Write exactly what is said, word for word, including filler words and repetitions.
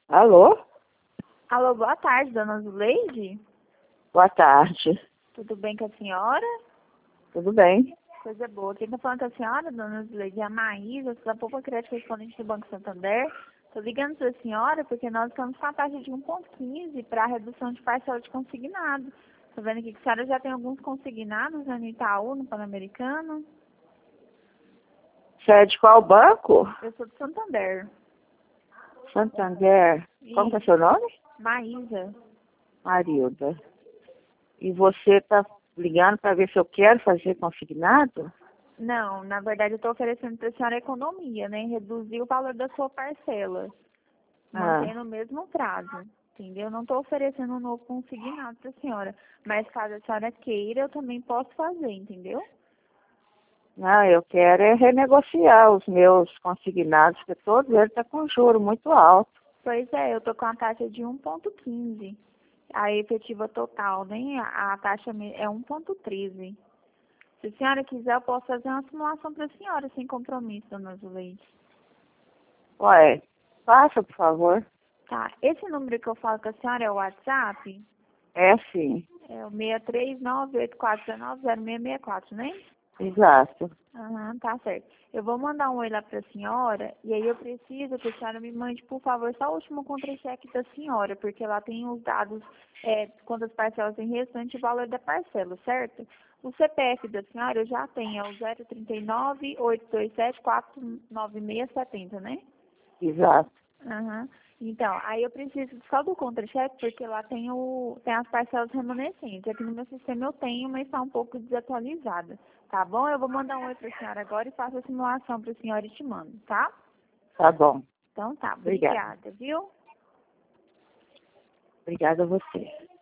Alô? Alô, boa tarde, dona Zuleide. Boa tarde. Tudo bem com a senhora? Tudo bem? Coisa boa. Quem está falando com a senhora, dona Zuleide, é a Maísa, da Poupa Crédito Correspondente do Banco Santander. Estou ligando para a senhora porque nós estamos com a taxa de um vírgula quinze para a redução de parcela de consignado. Estou vendo aqui que a senhora já tem alguns consignados né, no Itaú, no Pan-Americano. Você é de qual banco? Eu sou do Santander. Santander. Como que é seu nome? Maísa. Marilda. E você está ligando para ver se eu quero fazer consignado? Não, na verdade eu estou oferecendo para a senhora economia, né? Reduzir o valor da sua parcela, Ah, mantendo o mesmo prazo, entendeu? Não estou oferecendo um novo consignado para a senhora, mas caso a senhora queira, eu também posso fazer, entendeu? não, eu quero é renegociar os meus consignados, porque todos eles estão com juro muito alto. Pois é, eu estou com a taxa de um vírgula quinze, a efetiva total, né? A a taxa me- é um vírgula treze. Se a senhora quiser, eu posso fazer uma simulação para a senhora, sem compromisso, dona Zuleide. Ué, faça, por favor. Tá, esse número que eu falo com a senhora é o WhatsApp? É sim, É o seis três nove oito quatro nove zero seis seis quatro, né? exato. Aham, tá certo. Eu vou mandar um oi lá pra senhora, e aí eu preciso que a senhora me mande, por favor, só o último contra-cheque da senhora, porque lá tem os dados, é, quantas parcelas tem restante e o valor da parcela, certo? O C P F da senhora eu já tenho, é o zero trinta e nove, oito dois sete, quatro nove seis sete zero, né? Exato. Aham. Então, aí eu preciso só do contra-cheque, porque lá tem, o, tem as parcelas remanescentes. Aqui no meu sistema eu tenho, mas está um pouco desatualizada. Tá bom? Eu vou mandar um oi para a senhora agora e faço a simulação para a senhora e te mando, tá? Tá bom. Então tá, Obrigada. obrigada, viu? Obrigada a você.